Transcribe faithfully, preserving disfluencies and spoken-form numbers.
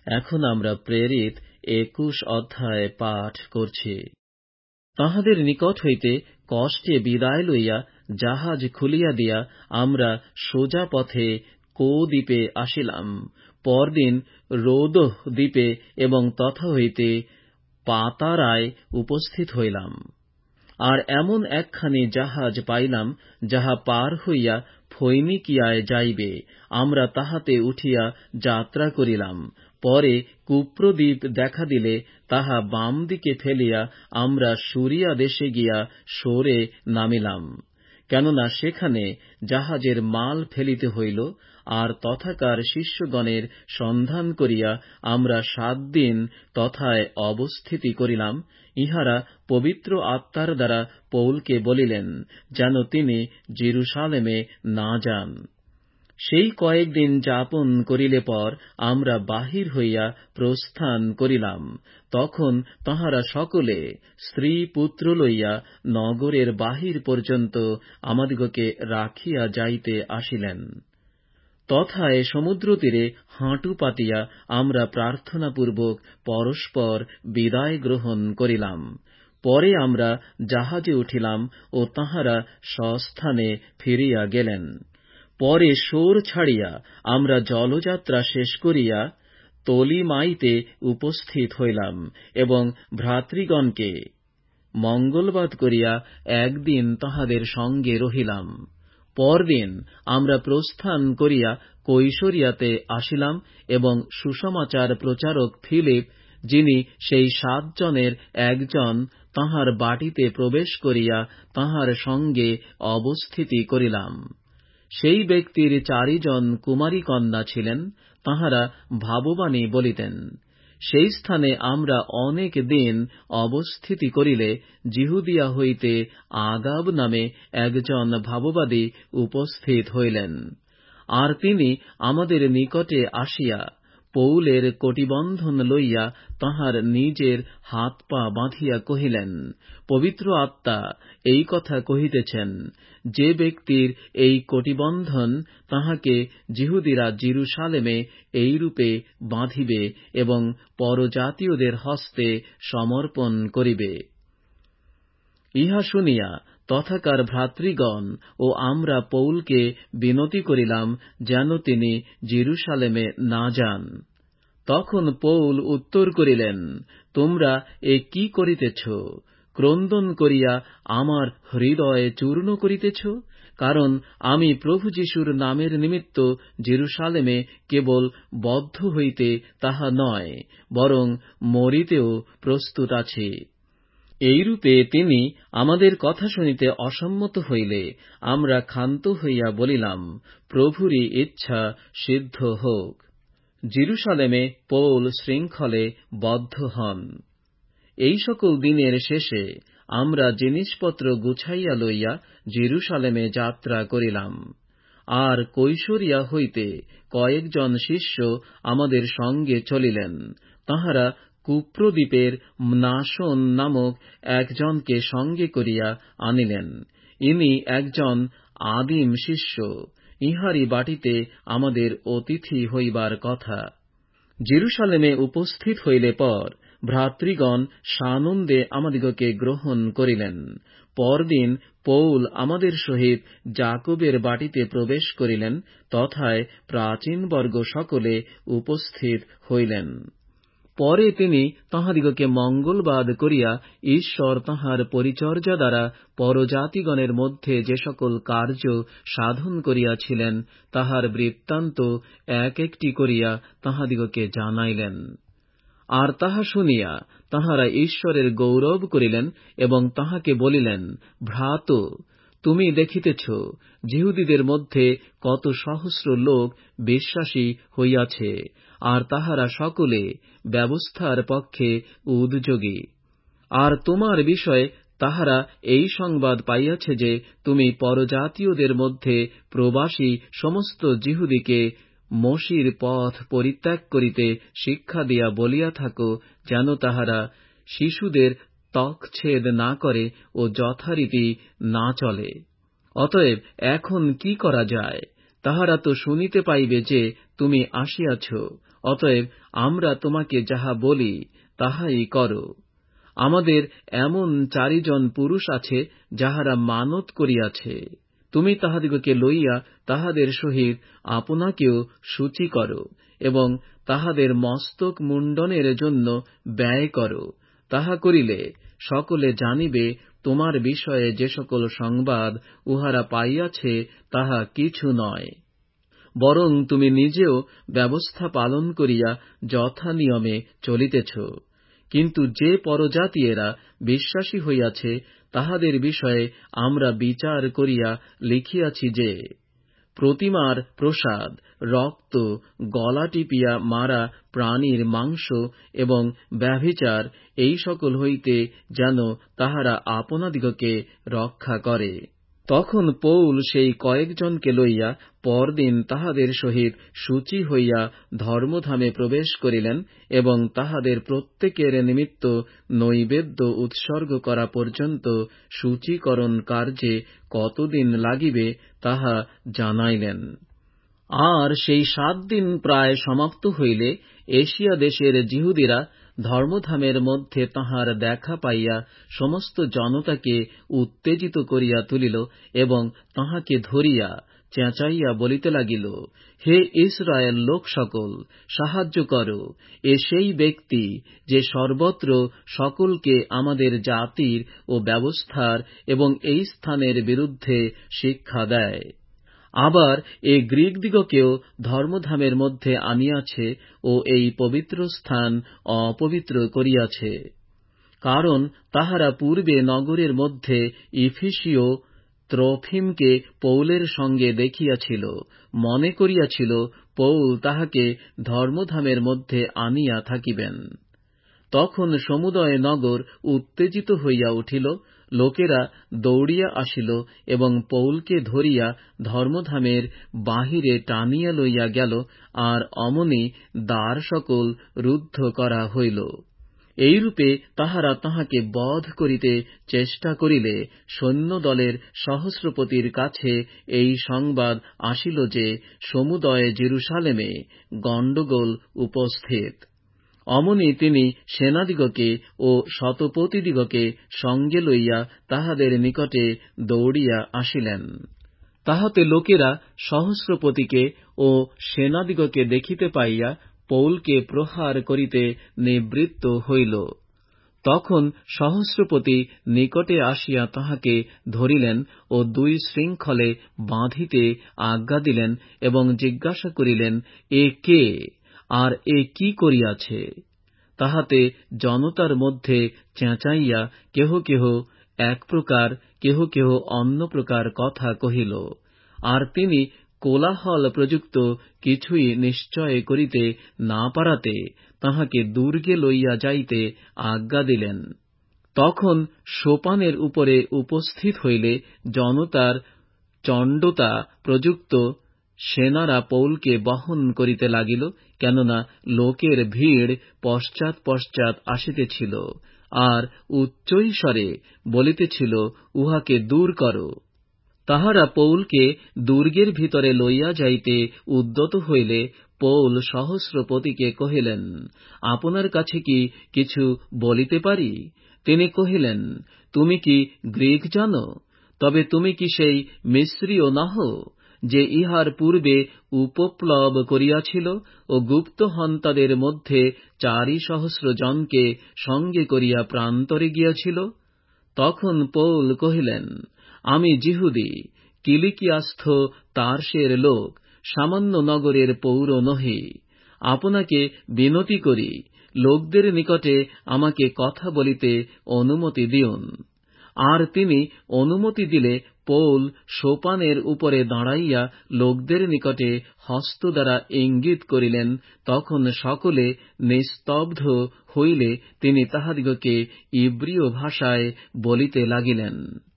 এখন আমরা প্রেরিত একুশ অধ্যায় পাঠ করছি। তাহাদের নিকট হইতে কষ্টে বিদায় লইয়া জাহাজ খুলিয়া দিয়া আমরা সোজা পথে কো দ্বীপে আসিলাম। পরদিন রোদোহ দ্বীপে এবং তথা হইতে পাতারায় উপস্থিত হইলাম। আর এমন একখানি জাহাজ পাইলাম, যাহা পার হইয়া ফৈনিকিয়ায় যাইবে। আমরা তাহাতে উঠিয়া যাত্রা করিলাম। পরে কুপ্রদ্বীপ দেখা দিলে তাহা বাম দিকে ফেলিয়া আমরা সুরিয়া দেশে গিয়া সোরে নামিলাম, কেননা সেখানে জাহাজের মাল ফেলিতে হইল। আর তথাকার শিষ্যগণের সন্ধান করিয়া আমরা সাত দিন তথায় অবস্থিতি করিলাম। ইহারা পবিত্র আত্মার দ্বারা পৌলকে বলিলেন, যেন তিনি জেরুসালেমে না যান। সেই কয়েকদিন যাপন করিলে পর আমরা বাহির হইয়া প্রস্থান করিলাম। তখন তাহারা সকলে স্ত্রী পুত্র লইয়া নগরের বাহির পর্যন্ত আমাদিগকে রাখিয়া যাইতে আসিলেন। তথায় সমুদ্রতীরে হাঁটু পাতিয়া আমরা প্রার্থনাপূর্বক পরস্পর বিদায় গ্রহণ করিলাম। পরে আমরা জাহাজে উঠিলাম ও তাঁহারা স্বস্থানে ফিরিয়া গেলেন। পরে সোর ছাড়িয়া আমরা জলযাত্রা শেষ করিয়া তলিমাইতে উপস্থিত হইলাম এবং ভ্রাতৃগণকে মঙ্গলবাদ করিয়া একদিন তাহাদের সঙ্গে রহিলাম। পরদিন আমরা প্রস্থান করিয়া কৈশরিয়াতে আসিলাম এবং সুসমাচার প্রচারক ফিলিপ, যিনি সেই সাতজনের একজন, তাঁহার বাটিতে প্রবেশ করিয়া তাঁহার সঙ্গে অবস্থিতি করিলাম। সেই ব্যক্তির চারিজন কুমারী কন্যা ছিলেন, তাঁহারা ভাববাণী বলিতেন। সেই স্থানে আমরা অনেক দিন অবস্থিতি করিলে জিহুদিয়া হইতে আগাব নামে একজন ভাববাদী উপস্থিত হইলেন। আর তিনি আমাদের নিকটে আসিয়া পৌলের কটিবন্ধন লইয়া তাঁহার নিজের হাত পা বাঁধিয়া কহিলেন, পবিত্র আত্মা এই কথা কহিতেছেন, যে ব্যক্তির এই কটিবন্ধন, তাহাকে জিহুদিরা জেরুসালেমে এইরূপে বাঁধিবে এবং পরজাতীয়দের হস্তে সমর্পণ করিবে। ইহা শুনিয়া তথাকার ভ্রাতৃগণ ও আমরা পৌলকে বিনতি করিলাম, যেন তিনি জেরুসালেমে না যান। তখন পৌল উত্তর করিলেন, তোমরা এ কি করিতেছ? ক্রন্দন করিয়া আমার হৃদয় চূর্ণ করিতেছ? কারণ আমি প্রভু যীশুর নামের নিমিত্ত জেরুসালেমে কেবল বদ্ধ হইতে তাহা নয়, বরং মরিতেও প্রস্তুত আছি। এইরূপে তিনি আমাদের কথা শুনিতে অসম্মত হইলে আমরা ক্ষান্ত হইয়া বলিলাম, প্রভুরই ইচ্ছা সিদ্ধ হোক। জেরুসালেমে পৌল শৃঙ্খলে বদ্ধ হন। এই সকল দিনের শেষে আমরা জিনিসপত্র গুছাইয়া লইয়া জেরুসালেমে যাত্রা করিলাম। আর কৈশরিয়া হইতে কয়েকজন শিষ্য আমাদের সঙ্গে চলিলেন। তাঁহারা কুপ্রদ্বীপের মনাসোন নামক একজনকে সঙ্গে করিয়া আনিলেন। ইনি একজন আদিম শিষ্য। ইহারই বাটিতে আমাদের অতিথি হইবার কথা। জেরুসালেমে উপস্থিত হইলে পর ভ্রাতৃগণ সানন্দে আমাদিগকে গ্রহণ করিলেন। পরদিন পৌল আমাদের সহিত যাকবের বাটিতে প্রবেশ করিলেন। তথায় প্রাচীনবর্গ সকলে উপস্থিত হইলেন। পরে তিনি তাঁহাদিগকে মঙ্গলবাদ করিয়া ঈশ্বর তাঁহার পরিচর্যা দ্বারা পরজাতিগণের মধ্যে যে সকল কার্য সাধন করিয়াছিলেন, তাহার বৃত্তান্ত এক একটি করিয়া তাঁহাদিগকে জানাইলেন। আর তাহা শুনিয়া তাঁহারা ঈশ্বরের গৌরব করিলেন এবং তাঁহাকে বলিলেন, ভ্রাত, তুমি দেখিতেছ জিহুদীদের মধ্যে কত সহস্র লোক বিশ্বাসী হইয়াছে, আর তাহারা সকলে ব্যবস্থার পক্ষে উদযোগী। আর তোমার বিষয়ে তাহারা এই সংবাদ পাইয়াছে যে তুমি পরজাতীয়দের মধ্যে প্রবাসী সমস্ত জিহুদীকে মসির পথ পরিত্যাগ করিতে শিক্ষা দিয়া বলিয়া থাকো, যেন তাহারা শিশুদের ত্বকচ্ছেদ না করে ও যথারীতি না চলে। অতএব এখন কি করা যায়? তাহারা তো শুনিতে পাইবে যে তুমি আসিয়াছ। অতএব আমরা তোমাকে যাহা বলি তাহাই করো। আমাদের এমন চারিজন পুরুষ আছে যাহারা মানত করিয়াছে, তুমি তাহাদিগকে লইয়া তাহাদের সহিত আপনাকেও সূচি করো এবং তাহাদের মস্তক মুণ্ডনের জন্য ব্যয় করো। তাহা করিলে সকলে জানিবে তোমার বিষয়ে যে সকল সংবাদ উহারা পাইয়াছে তাহা কিছু নয়, বরং তুমি নিজেও ব্যবস্থা পালন করিয়া যথা নিয়মে চলিতেছ। কিন্তু যে পরজাতীয়েরা বিশ্বাসী হইয়াছে তাহাদের বিষয়ে আমরা বিচার করিয়া লিখিয়াছি যে, প্রতিমার প্রসাদ, রক্ত, গলা টিপিয়া মারা প্রাণীর মাংস এবং ব্যভিচার এই সকল হইতে যেন তাহারা আপনাদিগকে রক্ষা করে। তখন পৌল সেই কয়েকজনকে লইয়া পরদিন তাহাদের সহিত সূচি হইয়া ধর্মধামে প্রবেশ করিলেন এবং তাহাদের প্রত্যেকের নিমিত্ত নৈবেদ্য উৎসর্গ করা পর্যন্ত সূচীকরণ কার্যে কতদিন লাগিবে তাহা জানাইলেন। আর সেই সাত দিন প্রায় সমাপ্ত হইলে এশিয়া দেশের যিহুদিরা ধর্মধামের মধ্যে তাঁহার দেখা পাইয়া সমস্ত জনতাকে উত্তেজিত করিয়া তুলিল এবং তাঁহাকে ধরিয়া চেঁচাইয়া বলিতে লাগিল, হে ইসরায়েল লোক সকল, সাহায্য করো। এ সেই ব্যক্তি যে সর্বত্র সকলকে আমাদের জাতির ও ব্যবস্থার এবং এই স্থানের বিরুদ্ধে শিক্ষা দেয়। আবার এ গ্রীকদিগকেও ধর্মধামের মধ্যে আনিয়াছে ও এই পবিত্র স্থান অপবিত্র করিয়াছে। কারণ তাহারা পূর্বে নগরের মধ্যে ইফিসীয় ত্রোফিমকে পৌলের সঙ্গে দেখিয়াছিল, মনে করিয়াছিল পৌল তাহাকে ধর্মধামের মধ্যে আনিয়া থাকিবেন। তখন সমুদয় নগর উত্তেজিত হইয়া উঠিল, লোকেরা দৌড়িয়া আসিল এবং পৌলকে ধরিয়া ধর্মধামের বাহিরে টানিয়া লইয়া গেল, আর অমনি দ্বার সকল রুদ্ধ করা হইল। এইরূপে তাহারা তাহাকে বধ করিতে চেষ্টা করিলে সৈন্যদলের সহস্রপতির কাছে এই সংবাদ আসিল যে সমুদয় জেরুসালেমে গণ্ডগোল উপস্থিত। অমনি তিনি সেনাদিগকে ও শতপতিদিগকে সঙ্গে লইয়া তাহাদের নিকটে দৌড়িয়া আসিলেন। তাহাতে লোকেরা সহস্রপতিকে ও সেনাদিগকে দেখিতে পাইয়া পৌলকে প্রহার করিতে নিবৃত্ত হইল। তখন সহস্রপতি নিকটে আসিয়া তাহাকে ধরিলেন ও দুই শৃঙ্খলে বাঁধিতে আজ্ঞা দিলেন এবং জিজ্ঞাসা করিলেন, এ কে, আর এ কি করিয়াছে? তাহাতে জনতার মধ্যে চেঁচাইয়া কেহ কেহ এক প্রকার, কেহ কেহ অন্য প্রকার কথা কহিল। আর তিনি কোলাহল প্রযুক্ত কিছুই নিশ্চয় করিতে না পারাতে তাহাকে দুর্গে লইয়া যাইতে আজ্ঞা দিলেন। তখন সোপানের উপরে উপস্থিত হইলে জনতার চণ্ডতা প্রযুক্ত সেনারা পৌলকে বহন করিতে লাগিল, কেননা লোকের ভিড় পশ্চাৎ পশ্চাৎ আসিতেছিল, আর উচ্চৈঃস্বরে বলিতেছিল, উহাকে দূর করো। তাহারা পৌলকে দুর্গের ভিতরে লইয়া যাইতে উদ্যত হইলে পৌল সহস্রপতিকে কহিলেন, আপনার কাছে কি কিছু বলিতে পারি? তিনি কহিলেন, তুমি কি গ্রীক জানো? তবে তুমি কি সেই মিস্রীয় নহ, যে ইহার পূর্বে উপপ্লব করিয়াছিল ও গুপ্তহন্তাদের মধ্যে চারি সহস্র জনকে সঙ্গে করিয়া প্রান্তরে গিয়াছিল? তখন পৌল কহিলেন, আমি যিহুদি, কিলিকিয়াস্থ তার্সের লোক, সামান্য নগরের পৌর নহি। আপনাকে বিনতি করি, লোকদের নিকটে আমাকে কথা বলিতে অনুমতি দিউন। আর তিনি অনুমতি দিলে পৌল সোপানের উপরে দাঁড়াইয়া লোকদের নিকটে হস্ত দ্বারা ইঙ্গিত করিলেন। তখন সকলে নিস্তব্ধ হইলে তিনি তাহাদিগকে ইব্রীয় ভাষায় বলিতে লাগিলেন।